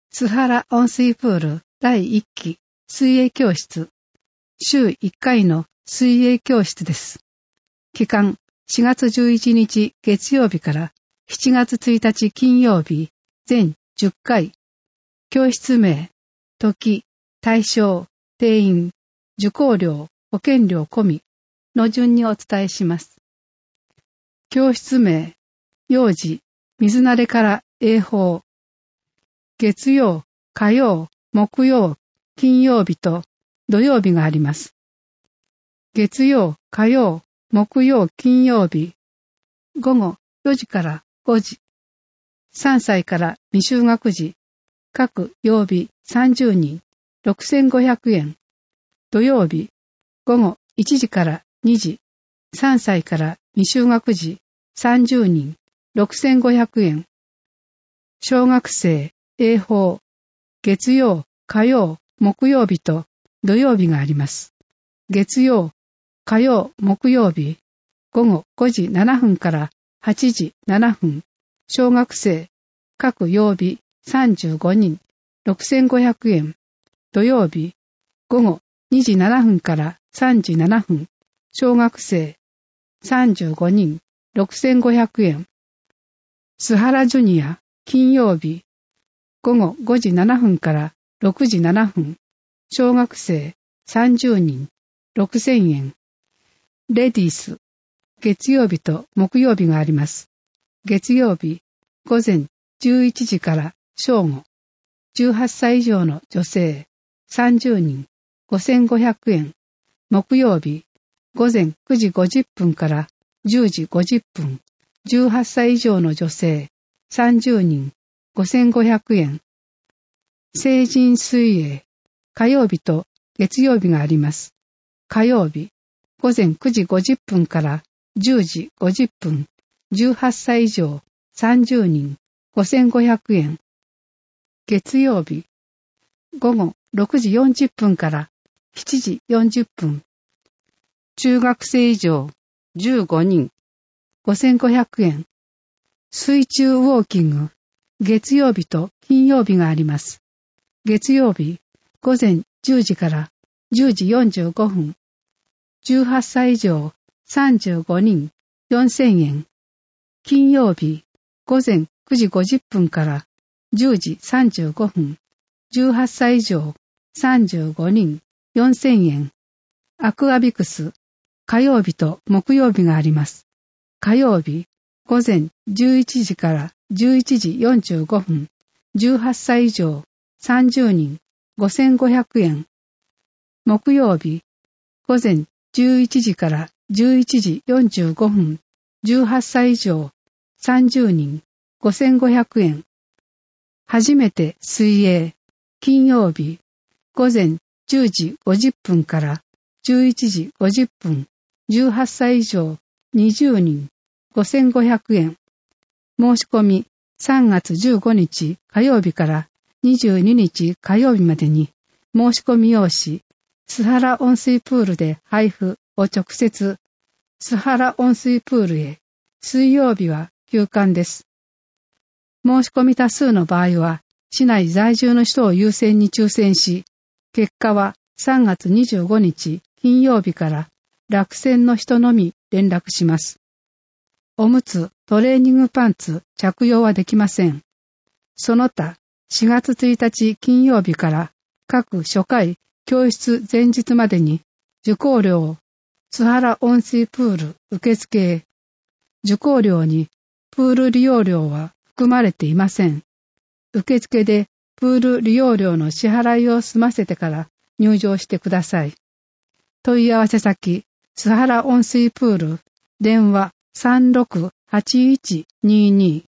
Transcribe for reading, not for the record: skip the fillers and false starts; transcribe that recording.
須原温水プール第1期水泳教室、週1回の水泳教室です。期間4月11日月曜日から7月1日金曜日、全10回。教室名、時、対象、定員、受講料、保険料込みの順にお伝えします。教室名、幼児、水慣れから泳法。月曜、火曜、木曜、金曜日と土曜日があります。月曜、火曜、木曜、金曜日、午後4時から5時。3歳から未就学児、各曜日30人、6500円。土曜日、午後1時から2時。3歳から未就学児、30人、6500円。小学生、泳法、月曜、火曜、木曜日と土曜日があります。月曜、火曜、木曜日、午後5時7分から8時7分、小学生、各曜日35人、6500円。土曜日、午後2時7分から3時7分、小学生、35人、6500円。須原ジュニア、金曜日、午後5時7分から6時7分、小学生30人、6000円。レディース、月曜日と木曜日があります。月曜日、午前11時から正午、18歳以上の女性30人、5500円。木曜日、午前9時50分から10時50分、18歳以上の女性30人、5500円。成人水泳、火曜日と月曜日があります。火曜日、午前9時50分から10時50分、18歳以上30人、5500円。月曜日、午後6時40分から7時40分、中学生以上15人、5500円。水中ウォーキング、月曜日と金曜日があります。月曜日、午前10時から10時45分、18歳以上35人、4000円。金曜日、午前9時50分から10時35分、18歳以上35人、4000円。アクアビクス、火曜日と木曜日があります。火曜日、午前11時から11時45分、18歳以上30人、5500円。木曜日、午前11時から11時45分、18歳以上30人、5500円。初めて水泳、金曜日、午前10時50分から11時50分、18歳以上20人、5500円。申し込み3月15日火曜日から22日火曜日までに申し込み用紙、須原温水プールで配布を直接、須原温水プールへ、水曜日は休館です。申し込み多数の場合は、市内在住の人を優先に抽選し、結果は3月25日金曜日から落選の人のみ連絡します。おむつ、トレーニングパンツ着用はできません。その他、4月1日金曜日から各初回教室前日までに受講料、須原温水プール受付へ。受講料にプール利用料は含まれていません。受付でプール利用料の支払いを済ませてから入場してください。問い合わせ先、須原温水プール、電話368122